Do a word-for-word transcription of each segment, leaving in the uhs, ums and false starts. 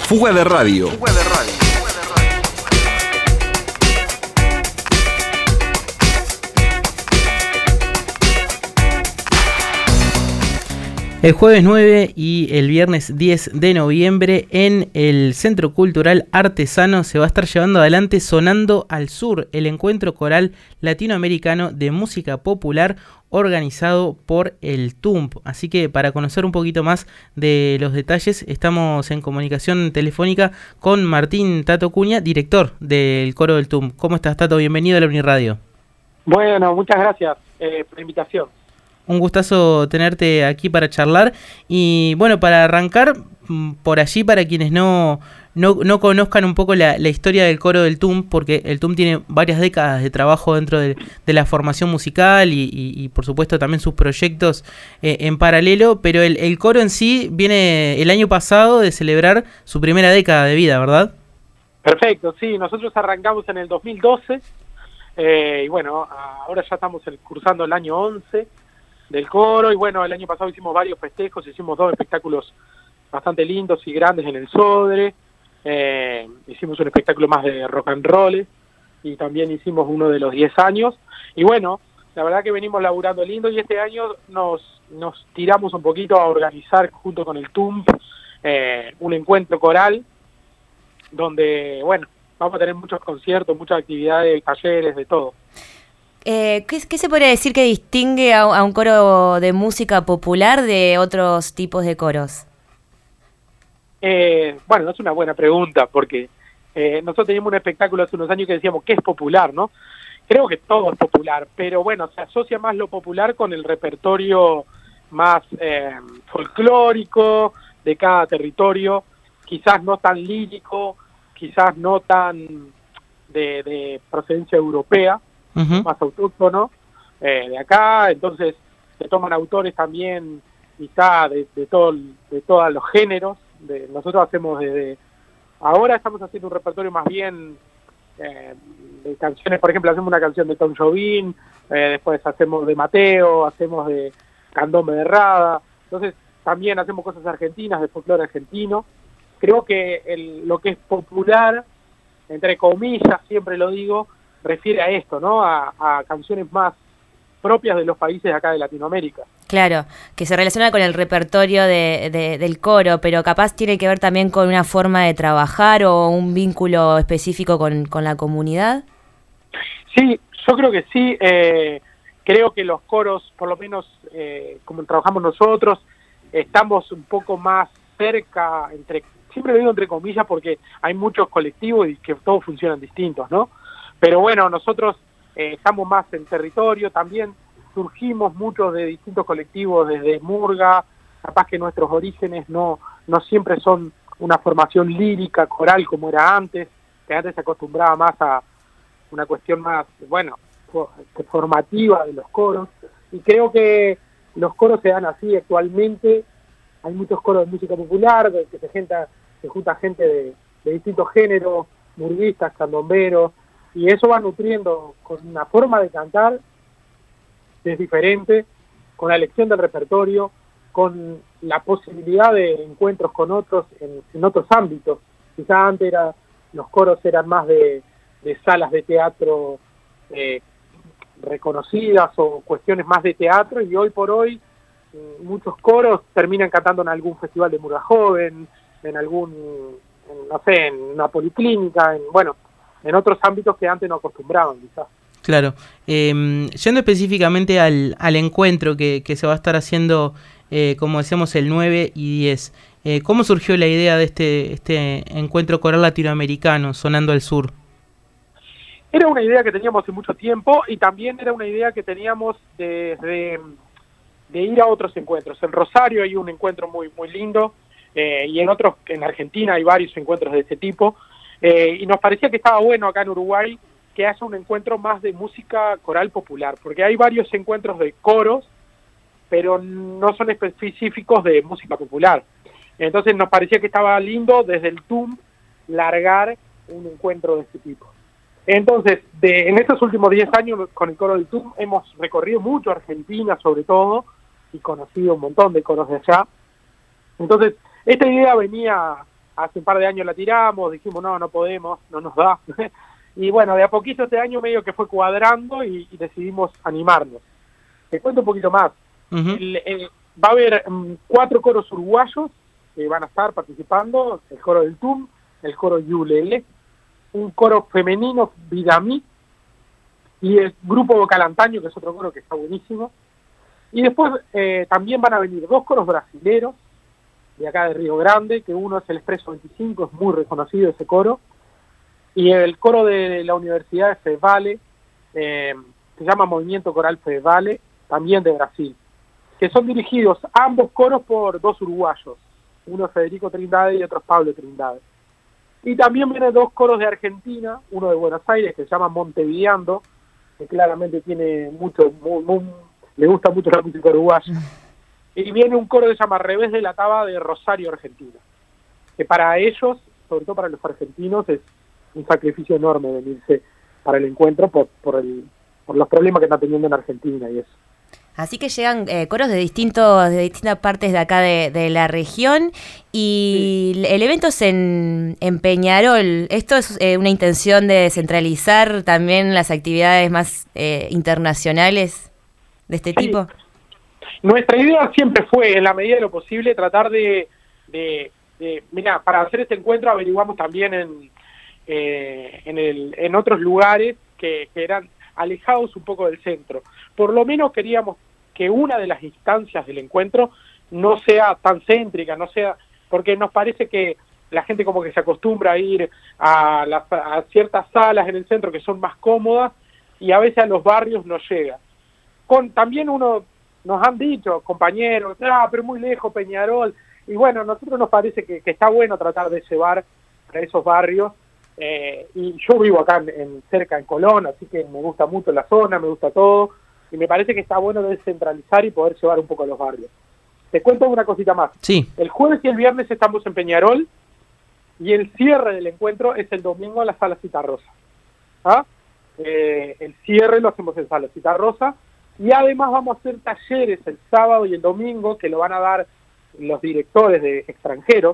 Fuga de Radio. Fuga de Radio. El jueves nueve y el viernes diez de noviembre en el Centro Cultural Artesano se va a estar llevando adelante Sonando al Sur, el encuentro coral latinoamericano de música popular organizado por el T U M P. Así que para conocer un poquito más de los detalles estamos en comunicación telefónica con Martín Tato Cuña, director del coro del T U M P. ¿Cómo estás, Tato? Bienvenido a la Uniradio. Bueno, muchas gracias eh, por la invitación. Un gustazo tenerte aquí para charlar. Y bueno, para arrancar por allí, para quienes no, no, no conozcan un poco la, la historia del coro del T U M P, porque el T U M P tiene varias décadas de trabajo dentro de, de la formación musical y, y, y por supuesto también sus proyectos eh, en paralelo, pero el, el coro en sí viene el año pasado de celebrar su primera década de vida, ¿verdad? Perfecto, sí, nosotros arrancamos en el dos mil doce eh, y bueno, ahora ya estamos cursando el año once del coro, y bueno, el año pasado hicimos varios festejos, hicimos dos espectáculos bastante lindos y grandes en el Sodre, eh, hicimos un espectáculo más de rock and roll, y también hicimos uno de los diez años, y bueno, la verdad que venimos laburando lindo, y este año nos, nos tiramos un poquito a organizar junto con el T U M P eh, un encuentro coral, donde, bueno, vamos a tener muchos conciertos, muchas actividades, talleres, de todo. Eh, ¿qué, ¿Qué se podría decir que distingue a, a un coro de música popular de otros tipos de coros? Eh, bueno, es una buena pregunta, porque eh, nosotros teníamos un espectáculo hace unos años que decíamos, ¿qué es popular, no? Creo que todo es popular, pero bueno, se asocia más lo popular con el repertorio más eh, folclórico de cada territorio, quizás no tan lírico, quizás no tan de, de procedencia europea, Uh-huh. más autóctono eh, de acá, entonces se toman autores también quizá de, de todo de todos los géneros. De, nosotros hacemos desde ahora estamos haciendo un repertorio más bien eh, de canciones, por ejemplo hacemos una canción de Tom Jobim, eh, después hacemos de Mateo, hacemos de Candombe de Rada, entonces también hacemos cosas argentinas, de folclore argentino. Creo que el, lo que es popular, entre comillas, siempre lo digo, refiere a esto, ¿no? A, a canciones más propias de los países acá de Latinoamérica. Claro, que se relaciona con el repertorio de, de, del coro, pero capaz tiene que ver también con una forma de trabajar o un vínculo específico con, con la comunidad. Sí, yo creo que sí. Eh, creo que los coros, por lo menos eh, como trabajamos nosotros, estamos un poco más cerca, entre siempre lo digo entre comillas porque hay muchos colectivos y que todos funcionan distintos, ¿no? Pero bueno, nosotros eh, estamos más en territorio, también surgimos muchos de distintos colectivos desde Murga, capaz que nuestros orígenes no, no siempre son una formación lírica, coral como era antes, que antes se acostumbraba más a una cuestión más, bueno, formativa de los coros, y creo que los coros se dan así actualmente. Hay muchos coros de música popular, de que se junta, se junta gente de, de distintos géneros, murguistas, candomberos, y eso va nutriendo con una forma de cantar que es diferente, con la elección del repertorio, con la posibilidad de encuentros con otros en, en otros ámbitos. Quizás antes era, los coros eran más de, de salas de teatro eh, reconocidas o cuestiones más de teatro, y hoy por hoy eh, muchos coros terminan cantando en algún festival de Murga Joven, en algún, en, no sé, en una policlínica, en, bueno, en otros ámbitos que antes no acostumbraban, quizás. Claro. Eh, yendo específicamente al, al encuentro que, que se va a estar haciendo, eh, como decíamos, el nueve y diez, eh, ¿cómo surgió la idea de este, este encuentro coral latinoamericano, Sonando al Sur? Era una idea que teníamos hace mucho tiempo, y también era una idea que teníamos de, de, de ir a otros encuentros. En Rosario hay un encuentro muy, muy lindo, eh, y en otros, en Argentina hay varios encuentros de este tipo. Eh, y nos parecía que estaba bueno acá en Uruguay que haya un encuentro más de música coral popular, porque hay varios encuentros de coros, pero no son específicos de música popular. Entonces nos parecía que estaba lindo desde el T U M P largar un encuentro de este tipo. Entonces, de, en estos últimos diez años con el coro del T U M P hemos recorrido mucho Argentina sobre todo, y conocido un montón de coros de allá. Entonces, esta idea venía hace un par de años la tiramos, dijimos no, no podemos, no nos da. Y bueno, de a poquito este año medio que fue cuadrando y, y decidimos animarnos. Te cuento un poquito más. Uh-huh. el, el, va a haber um, cuatro coros uruguayos que van a estar participando, el coro del T U M, el coro Yulele, un coro femenino, Vidamí, y el grupo Vocal Antaño, que es otro coro que está buenísimo. Y después eh, también van a venir dos coros brasileros, de acá de Río Grande, que uno es el Expreso veinticinco, es muy reconocido ese coro, y el coro de la Universidad de Fevale, eh, se llama Movimiento Coral Fevale, también de Brasil, que son dirigidos ambos coros por dos uruguayos, uno es Federico Trindade y otro es Pablo Trindade. Y también vienen dos coros de Argentina, uno de Buenos Aires que se llama Montevideando, que claramente tiene mucho, muy, muy, le gusta mucho la música uruguaya. Y viene un coro que se llama Revés de la Taba de Rosario, Argentina, que para ellos, sobre todo para los argentinos, es un sacrificio enorme venirse para el encuentro por, por, el, por los problemas que están teniendo en Argentina y eso. Así que llegan eh, coros de distintos de distintas partes de acá de, de la región y sí. El evento es en, en Peñarol. ¿Esto es eh, una intención de descentralizar también las actividades más eh, internacionales de este sí. tipo? Nuestra idea siempre fue, en la medida de lo posible, tratar de... de, de mira, para hacer este encuentro averiguamos también en, eh, en, el, en otros lugares que, que eran alejados un poco del centro. Por lo menos queríamos que una de las instancias del encuentro no sea tan céntrica, no sea, porque nos parece que la gente como que se acostumbra a ir a, las, a ciertas salas en el centro que son más cómodas y a veces a los barrios no llega. Con también uno nos han dicho, compañeros, ah, pero muy lejos Peñarol, y bueno, a nosotros nos parece que, que está bueno tratar de llevar a esos barrios, eh, y yo vivo acá en, en cerca en Colón, así que me gusta mucho la zona, me gusta todo, y me parece que está bueno descentralizar y poder llevar un poco a los barrios. Te cuento una cosita más. Sí. El jueves y el viernes estamos en Peñarol, y el cierre del encuentro es el domingo en la Sala Citarrosa. ¿Ah? Eh, el cierre lo hacemos en Sala Citarrosa, y además vamos a hacer talleres el sábado y el domingo, que lo van a dar los directores de extranjeros.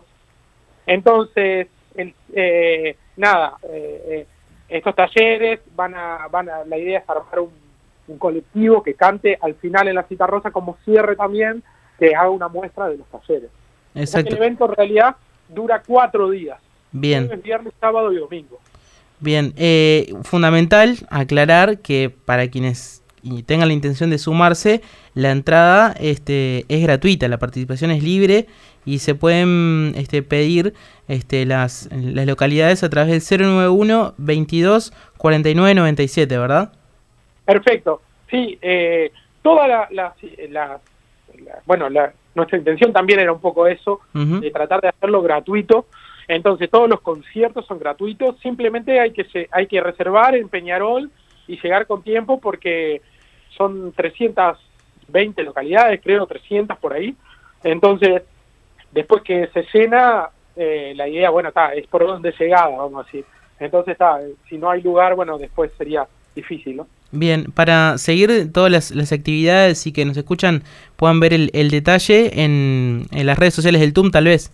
Entonces, el, eh, nada, eh, eh, estos talleres van a, van a, la idea es armar un, un colectivo que cante al final en la Citarrosa como cierre también, que haga una muestra de los talleres. Exacto. El evento en realidad dura cuatro días. Bien. Jueves, viernes, sábado y domingo. Bien, eh, fundamental aclarar que para quienes y tengan la intención de sumarse, la entrada este, es gratuita, la participación es libre y se pueden este, pedir este, las, las localidades a través del cero nueve uno, veintidós, cuarenta y nueve, noventa y siete, ¿verdad? Perfecto, sí, eh, toda la, la, la, la bueno, la, nuestra intención también era un poco eso, uh-huh. de tratar de hacerlo gratuito. Entonces todos los conciertos son gratuitos, simplemente hay que se, hay que reservar en Peñarol y llegar con tiempo porque son trescientas veinte localidades, creo, trescientas por ahí. Entonces, después que se llena, eh, la idea, bueno, está, es por donde llegada, vamos a decir. Entonces, está, si no hay lugar, bueno, después sería difícil, ¿no? Bien, para seguir todas las, las actividades y que nos escuchan puedan ver el, el detalle en, en las redes sociales del T U M, tal vez.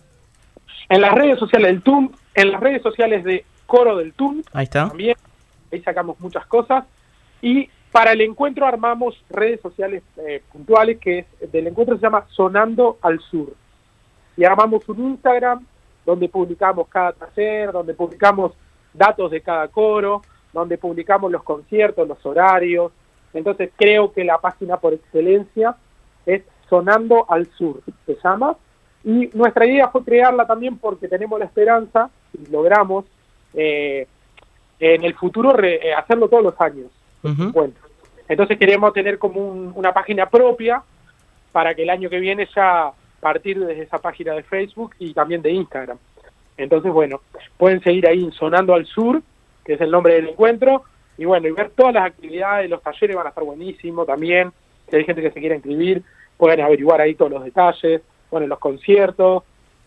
En las redes sociales del T U M, en las redes sociales de Coro del T U M, ahí está. También, ahí sacamos muchas cosas. Y para el encuentro armamos redes sociales eh, puntuales, que es, del encuentro se llama Sonando al Sur. Y armamos un Instagram donde publicamos cada taller, donde publicamos datos de cada coro, donde publicamos los conciertos, los horarios. Entonces creo que la página por excelencia es Sonando al Sur, se llama. Y nuestra idea fue crearla también porque tenemos la esperanza, y logramos, eh, en el futuro re, hacerlo todos los años. Uh-huh. Bueno, entonces queremos tener como un, una página propia para que el año que viene ya partir desde esa página de Facebook y también de Instagram. Entonces, bueno, pueden seguir ahí Sonando al Sur, que es el nombre del encuentro, y bueno, y ver todas las actividades, los talleres van a estar buenísimos también. Si hay gente que se quiera inscribir, pueden averiguar ahí todos los detalles, bueno, los conciertos,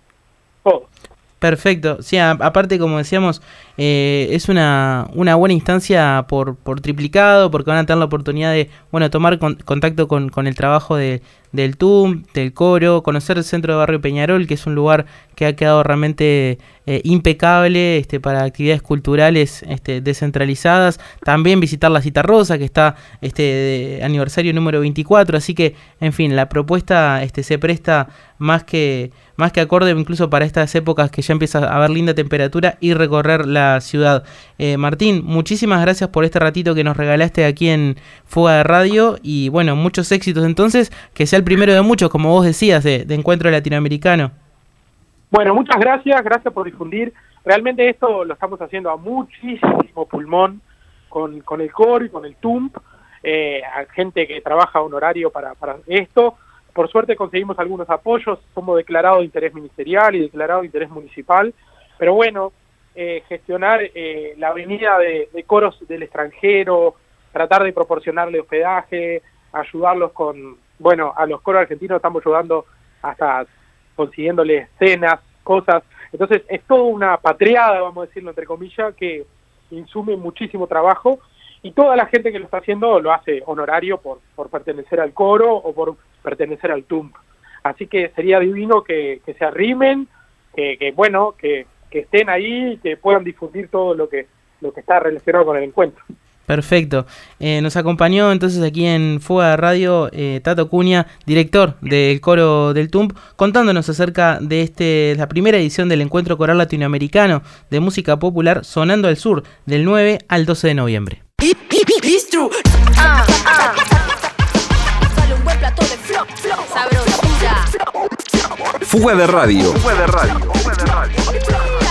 todo. Perfecto, sí, a, aparte como decíamos, eh, es una, una buena instancia por, por triplicado, porque van a tener la oportunidad de, bueno, tomar con, contacto con, con el trabajo de, del T U M, del coro, conocer el centro de Barrio Peñarol, que es un lugar que ha quedado realmente eh, impecable este, para actividades culturales este, descentralizadas. También visitar la Citarrosa, que está este de aniversario número veinticuatro, así que, en fin, la propuesta este, se presta más que, más que acorde incluso para estas épocas que ya empieza a haber linda temperatura y recorrer la ciudad. Eh, Martín, muchísimas gracias por este ratito que nos regalaste aquí en Fuga de Radio y bueno, muchos éxitos entonces, que sea el primero de muchos, como vos decías, de, de encuentro latinoamericano. Bueno, muchas gracias, gracias por difundir. Realmente esto lo estamos haciendo a muchísimo pulmón con, con el coro y con el T U M P, eh, a gente que trabaja honorario para, para esto. Por suerte conseguimos algunos apoyos, somos declarados de interés ministerial y declarados de interés municipal, pero bueno, eh, gestionar eh, la venida de, de coros del extranjero, tratar de proporcionarle hospedaje, ayudarlos con, bueno, a los coros argentinos estamos ayudando hasta consiguiéndole cenas, cosas, entonces es toda una patriada, vamos a decirlo entre comillas, que insume muchísimo trabajo, y toda la gente que lo está haciendo lo hace honorario por, por pertenecer al coro o por pertenecer al T U M P. Así que sería divino que, que se arrimen, que, que bueno, que, que estén ahí y que puedan difundir todo lo que, lo que está relacionado con el encuentro. Perfecto. Eh, nos acompañó entonces aquí en Fuga de Radio eh, Tato Cunha, director del coro del T U M P, contándonos acerca de este la primera edición del Encuentro Coral Latinoamericano de Música Popular Sonando al Sur, del nueve al doce de noviembre. Ah, ah. Dale un buen plato de flop, flop, sabrosura. Fuga de Radio. Fuga de Radio. Fuga de Radio.